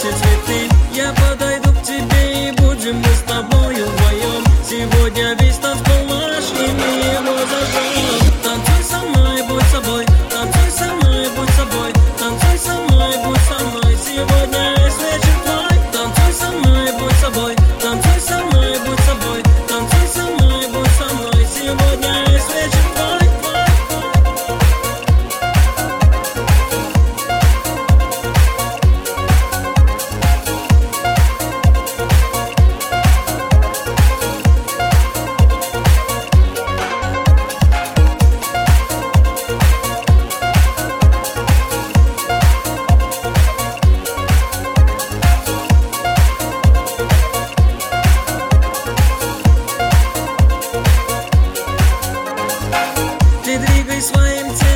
эти цветы. Я подойду к тебе и будем мы с тобою вдвоем. Сегодня весь танцпол наш, и мы его зажжем. Танцуй со мной, будь собой, танцуй со мной, будь собой, танцуй со мной, будь со мной. Сегодня весь вечер твой. Танцуй со мной, будь собой, танцуй со мной, будь собой, танцуй со мной, будь со мной. Сегодня весь вечер твой. Ты двигай своим телом.